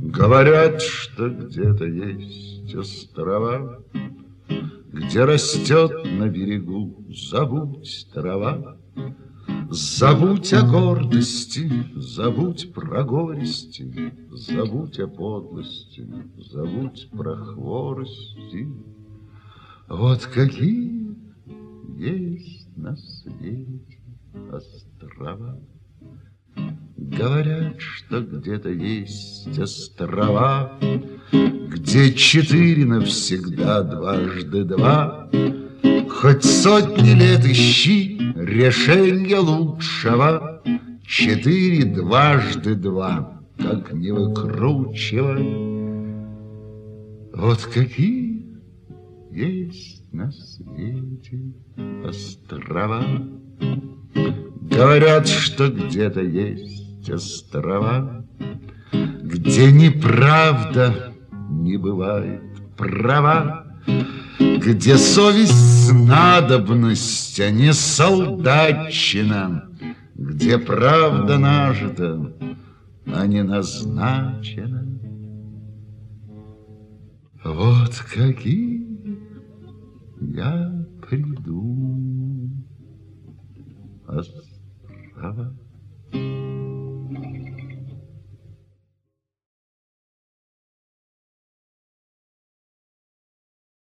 Говорят, что где-то есть острова, где растет на берегу забудь трава. Забудь о гордости, забудь про горести, забудь о подлости, забудь про хворости. Вот какие есть на свете острова. Говорят, что где-то есть острова, где 4 навсегда, дважды 2. Хоть сотни лет ищи решения лучшего, 4 дважды 2, как не выкручивай. Вот какие есть на свете острова. Говорят, что где-то есть острова, где неправда не бывает права, где совесть надобность, а не солдатчина, где правда нажита, а не назначена. Вот какие я приду острова.